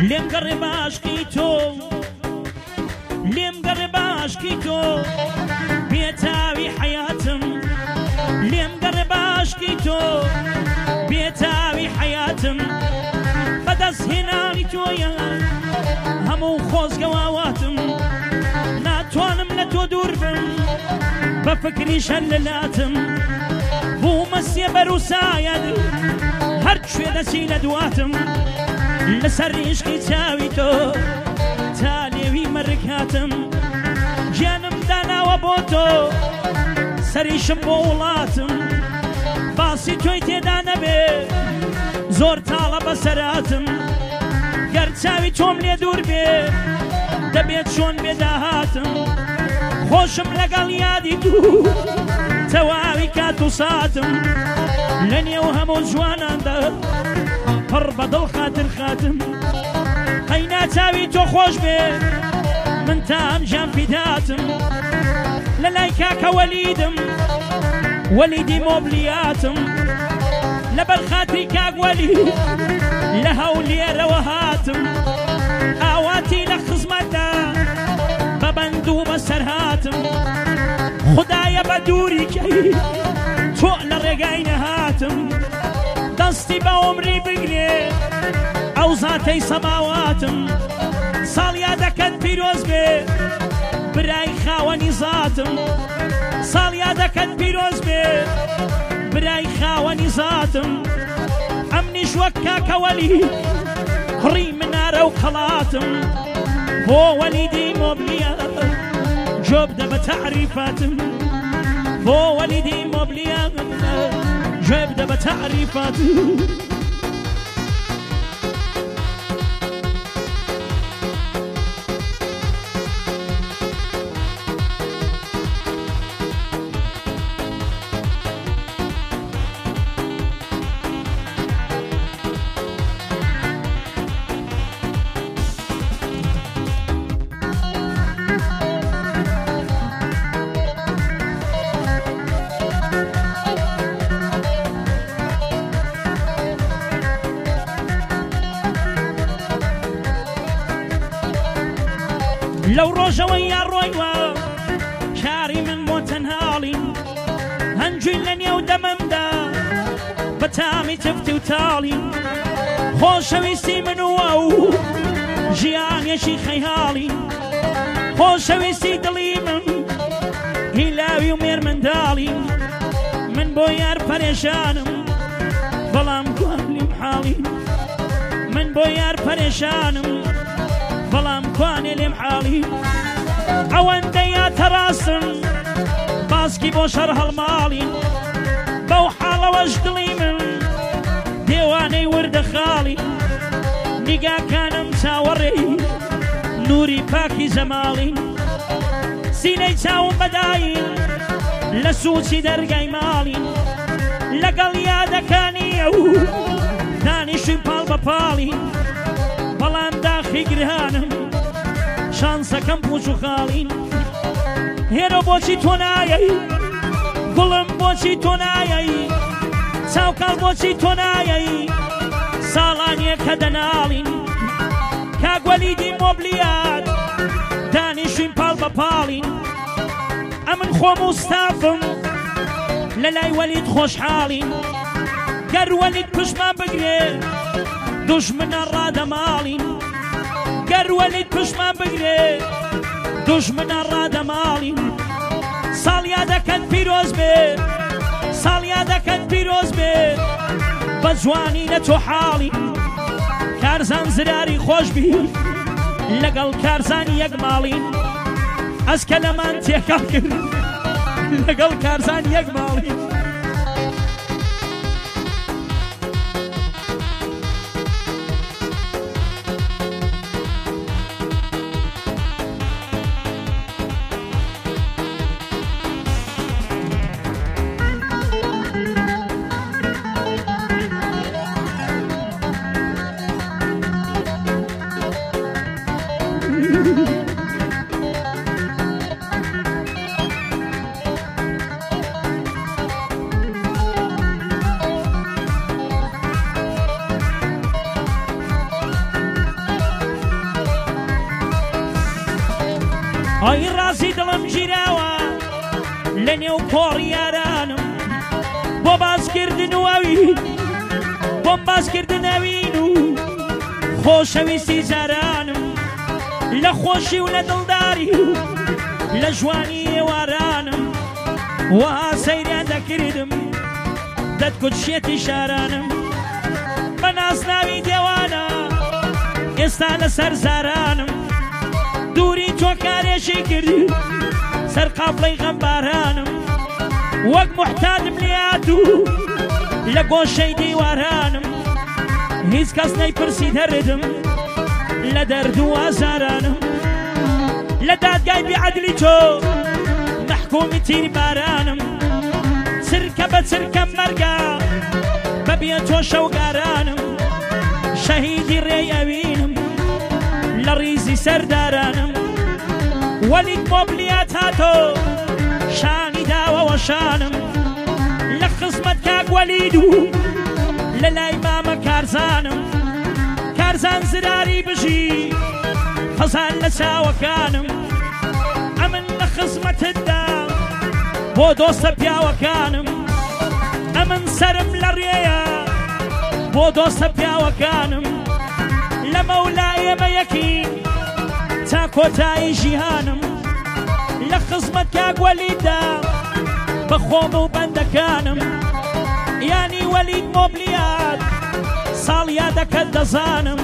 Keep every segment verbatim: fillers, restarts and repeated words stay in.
لێم گەڕێ باشکی تۆ لێم گەڕێ باشکی تۆ بێتاوی حیاتم لێم گەڕێ باشکی تۆ بێتاوی حیاتم بەدەست هێنانی تۆیە هەموو خۆزگەواواتم ناتوانم لە تۆ دوور بم بە فکری شەر لەلاتم بوو مەسیە بەروسایەت هەر کوێ دەچی لە دواتم لەسەر عیشقی چاوی تۆ تا لێوی مەرکاتم گیانم داناوە بۆ تۆ سەریشم بۆ وڵاتم باسی تۆی تێدا نەبێ زۆر تاڵە بەسەراتم گەر چاوی تۆم لێ دوور بێ دەبێت چۆن بێداهاتم خۆشم لەگەڵ یادی دوو تەواوی کات و ساتم لە نێو هەموو جواناندا پڕ بەدڵ خاتر خاتم قەینا چاوی تۆ خۆش بێ من تا ئەمجام فیداتم لە لای کاکە وەلیدم وەلیدی مۆبلیاتم لەبەر خاتری کاک وەلی لە هەولێرەوە هاتم ئاواتی لە خزمەتدا بە بەند و بەسەر هاتم خدایە بە دووری کەی تۆ لە ڕێگای نەهاتم دەستی بە عومری بگرێ ئەو زاتەی سەماواتم ساڵیا دەکەن پیرۆز بێ برای خاوەنی زاتم ساڵیا دەکەن پیرۆز بێ برای خاوەنی زاتم ئەمنیش وەک کاکە وەلی کوڕی منارە و خەڵاتم بۆ وەلیدی مۆبلیە جۆ بدە بە تەعریفاتم بۆ وەلیدی مۆبلیە جۆ بدە بە تەعریفاتم لەو ڕۆژەوەی یا ڕۆیوە کاری من بۆ تەنهاڵی هەنجووی لە نێو دەمەمدا بە تامی تفتی و تاڵی خۆشەویستی من وە و ژیانێکی خەیاڵی خۆشەویستی دڵی من هیلاوی و مێرمەنداڵی من بۆ یار پەرێشانم بەڵام کوانلیم حاڵی من بۆ یار پەرێشانم بەڵام کوانێ لێم حاڵی ئەوەندە یاتە ڕاستن باسکی بۆ شەڕ هەڵماڵی بەو حاڵەوەش دڵی من دێوانەی وردە خاڵی نیگاکانم چاوەڕێی نوری پاکی زەماڵی سینەی چاوم بەداین لە سوچی دەرگای ماڵی لەگەڵ یادەکانی ئەو دانیشتوی پاڵ بە پاڵی بەڵام داخی گرهانم شانسەکەم پوچ و خاڵین هێرە بۆچی تۆ نایەی گوڵم بۆچی تۆ نایەی چاوکاڵ بۆچی تۆ نایەی ساڵانیە کە دەناڵین کاک وەلیدی مۆبلیات دانیشتوین پاڵ بە پاڵین ئەمن خۆم و ستافم لە لای وەلید خۆشحاڵین گەر وەلید پشمان بگرێ دوژمنە ڕادەماڵین گەر وەلید پشمان بگرێ دوژمنە ڕادەماڵین ساڵیا دەکەن پیرۆز بێ ساڵیا دەکەن پیرۆز بێ بە جوانی لە تۆ حاڵی کارزان زراری خۆش بی لەگەڵ کارزانی یەک ماڵین ئەس کە لەمان تێکەڵ کرد لەگەڵ کارزانی یەک ماڵین ئای ڕازی دڵم گیراوە لە نێو کۆڕی یارانم بۆ باسکردن و ئەوین بۆم باسکردن ئەوین و خۆشەویستی جارانم لە خۆشی و لە دڵداری و لە ژوانی ئێوارانم وا سەیریان دەکردم دەتکوتشێتی شارانم بە ناسناوی دێوانە ئێستا لەسەر زارانم دووری تۆ کارێشی کردی سەر قاپڵەی غەمبارانم وەک موحتادم لێات و لە گۆشەی دیوارانم هیچ کەس نەیپرسی دەردم لە دەرد و ئازارانم لە دادگای بێعەدلی تۆ مەحکومی تیر بارانم چرکە بە چرکە مەرگە بەبێ تۆ شەوگارانم شەهیدی ڕێی ئەوینم لە ڕیزی سەردارانم وەلیت مۆبلیات هاتۆ شانی داوەوە شانم لە خزمەت کاک وەلید و لە لای مامە کارزانم کارزان زراری بژی خەزان لە چاوەکانم ئەمن لە خزمەتتدا بۆ دۆستە پیاوەکانم ئەمن سرم لە ڕێیە بۆ دۆستە پیاوەکانم لە مەولا ئێمە یەکین تا کۆتایی ژیهانم لە خزمەت کاک وەلیددا بە خۆم و بەندەکانم یانی وەلید مۆبلیات ساڵیا دەکەت دەزانم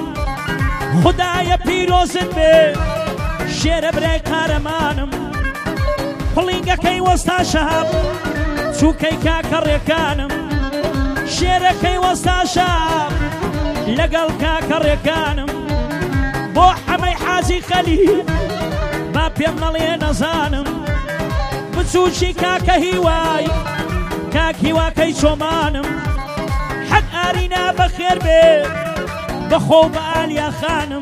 خدایە پیرۆزت بێ شێرە برای قارەمانم پڵینگەکەی وەستا شەهاب چووکەی کاکە ڕێکانم شێرەکەی وەستا شەهاب لەگەڵ کاکە ڕێکانم بۆ حەمەی حاجی خەلیل با پێم نەڵێ نەزانم بچووچی کاکە هیوای کاک هیواکەی چۆمانم حەد ئارینا بەخێر بێ بەخۆ بە ئالیا خانم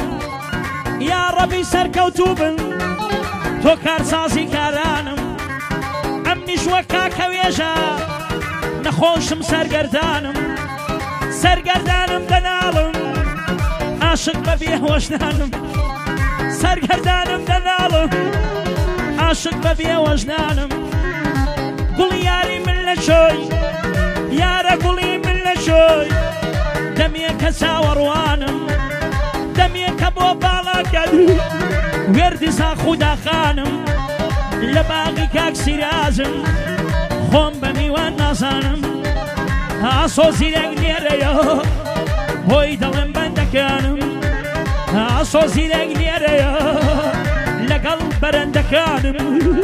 یا ڕەبی سەرکەوتوو بن تۆ کارسازی کارانم ئەمنیش وەک کاکە وێژە نەخۆشم سەرگەردانم سەرگەردانم دەناڵم عاشق بە بێهۆشدانم سەرگەردانم دەناڵم عاشق بە بێوەژدانم گوڵی یاری من لە شۆی یارە گوڵی من لە شۆی دەمێکە چاوەڕوانم دەمێکە بۆ باڵاکەد وێردی ساخودا خانم لە باغی کاک سیرازم خۆم بە میوان نازانم ئاسۆ زیرەک لێرەیە بۆی دەڵێم بەندەکانم ئاسۆ زیرەک لێرەیە لەگەڵ بەرەندەکانم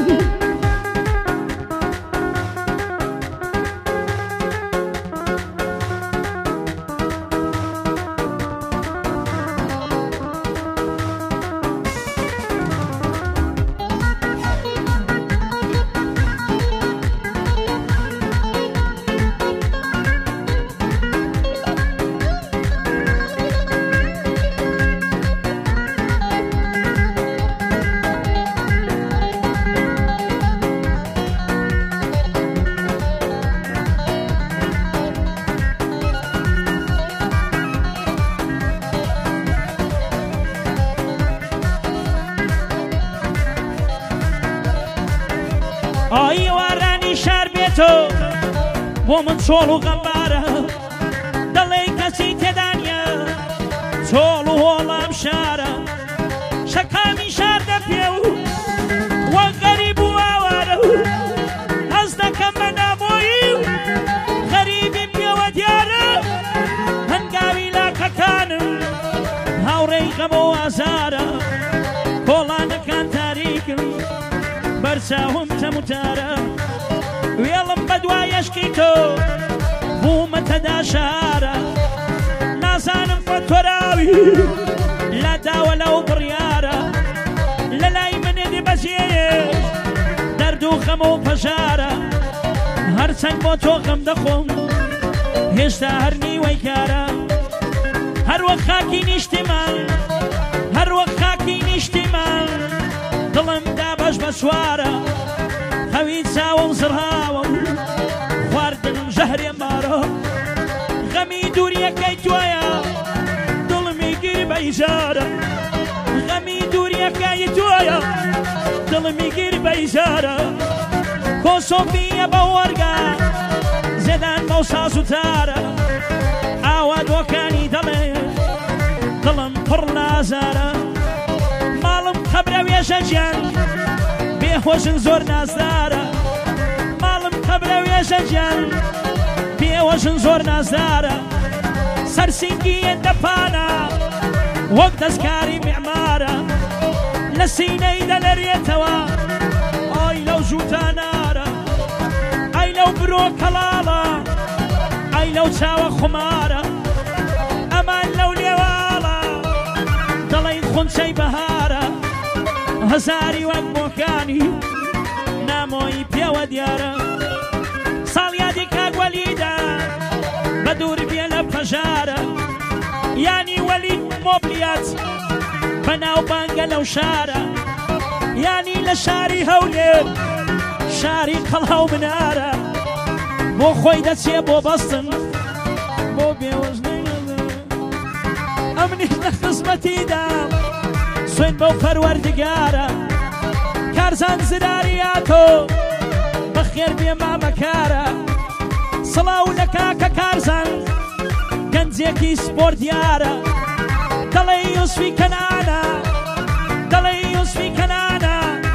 ئای وارانی شار بێتۆ بۆ من چۆڵ و غەمبارە دەڵێ کەسی تێدانە چۆڵ و هۆڵام شارە شەکامی شار دەپێ و وەک غەریب و ئاوارە و هەز دەکەم بە نابۆیی و غەریبی پێوە دیارە هەنگاوی لاکەکانم هاوڕێی غەم و ئازارە کۆڵانەکان تاریکم بەرچاوم تەموتارە وێڵم بە دوای عەشقی تۆ بوومەتەدا شارە نازانم بە تۆراوی لە داوە لەو بڕیارە لە لای منێ بەجێ دەرد و خەم و پەژارە هەرچەند بۆ تۆ غەم دەخۆم هێشتا هەر نیوەی کارە هەروەک خاکی نیشتیمان هەروەک خاکی نیشتیمان دڵم دا بەش بە سوارە خەوی چاوم زڕهاوە خواردنم ژەهرێ مارە غەمی دووریەکەی توایە دڵمی گیر بە ئیجارە غەمی هەمی دووریەکەی تۆیە دڵمی گیر بەیزارە کۆسۆفیە بە وەرگە زێدان بەو ساز و تارە ئاوا دۆکانی دەڵێ دڵم پڕ لازارە ماڵم قەبرە وێژە گیان بێهۆژن زۆر نازدارە ماڵم قەبرە وێژە گیان بێهۆژن زۆر نازدارە سەرسینگی ئێندەپانە وەک دەستکاری میعمارە لە سینەی دەلەرێتەوە ئای لەو ژووتانارە ئای لەو برۆ کەڵاڵە ئای لەو چاوە خمارە ئەمان لەو لێواڵە دەڵێن خونچەی بەهارە هەزاری وەک بۆکانی نامۆی پێوە دیارە ساڵیادی کاگوەلیدا بە دوور بێ لە پەژارە یانی وەلید مۆبلیات بەناو بانگە لەو شارە یانی لە شاری هەولێر شاری قەڵا و منارە بۆ خۆی دەچێ بۆ بەستن بۆ بێوەژنەی ئەمنیش لە خزمەتیدا سوێن بەو پەروەردگارە کارزان زرارياتو بخير بێ مامەکارە سڵاو لە کاکە کارزان گەنجێکی سپۆرتیارە دەڵێ یوسفی کەنانە دەڵێ یوسفی کەنانە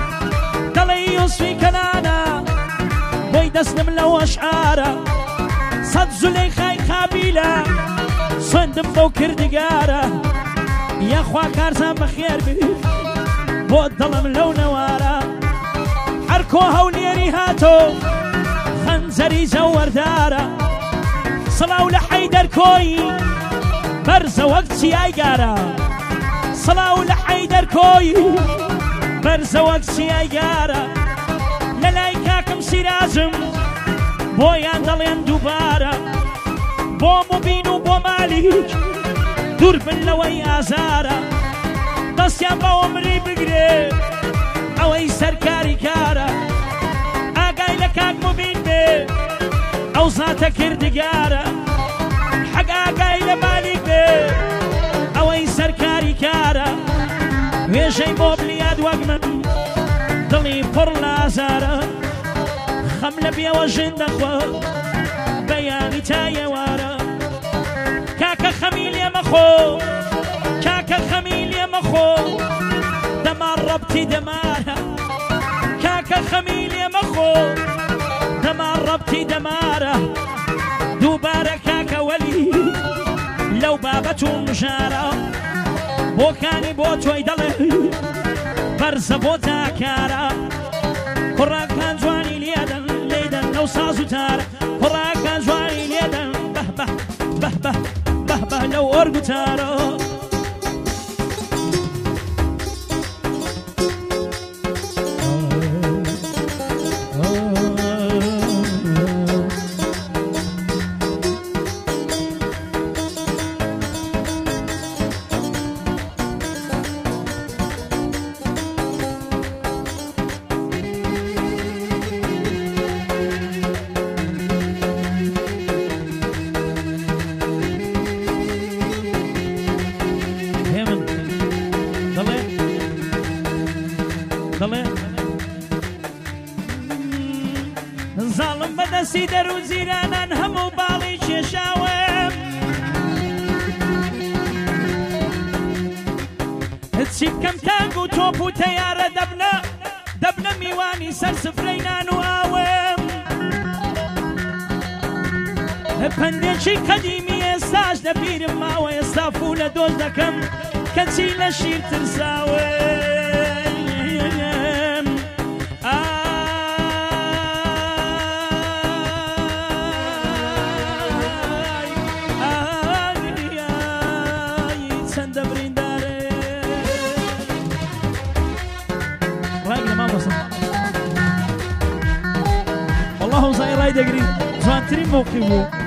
دەڵێ یوسفی کەنانە بۆی دەستم لەو ئەشعارە سەد زولەیخای قابیلە سوێندم بەو کردگارە یاخوا کارزان بەخێر بێ بۆ دڵم لەو نەوارە هەرکۆ هەولێری هاتۆ خەنجەری جەوەردارە سڵاو لە حەیدەر کۆی بەرزە وەک چیایگارە سڵاو لە حەیدەر کۆی بەرزە وەک چیایگارە لە لای کاکەم سیرازم بۆیان دەڵێن دووبارە بۆ مبین و بۆ مالیک دوور بن لەوەی ئازارە دەستیان بە عومری بگرێ ئەوەی سەرکاری کارە ئاگای لە کاک مبین بێ ئەو زاتە کردگارە حەق ئاگای لە مالیک بێ ئەوەی سەرکاری کارە وێژەی بۆ بلیاد وەک من دڵی پڕ لازارە خەم لە بێوە ژن دەخوا بەیانی تایەوارە کاکە خەمی لێ مەخۆ کاکە خەمی لێ مەخۆ دەمار ڕەبتی دەمارە کاکە خەمی لێ مەخۆ دەمار ڕەبتی دەمارە دووبارە کاکە وەلی لەو بابەت و مژارە بۆکانی بۆ تۆی دەڵێ بەرزە بۆ تاکارە کوڕاکان جوانی لێدەن لێدەن لەو ساز و تارە کوڕاکان جوانی لێدەن بەه بەه بەه بەه بەه بەه لەو ئۆرگ و تارە زاڵم بەدەستی دەر و زیرانان هەموو باڵی کێشاوم هەچی بکەم تانگ و تۆپ و تەیارە دەبنە دەبنە میوانی سەر سفرەی نان و ئاوم پەندێکی قەدیمی ئێستاش لە بیرم ماوە ئێستا فوو لە دۆز دەکەم کەچی لە شیر ترساوم والله زي راي دقري زوانترين موقفه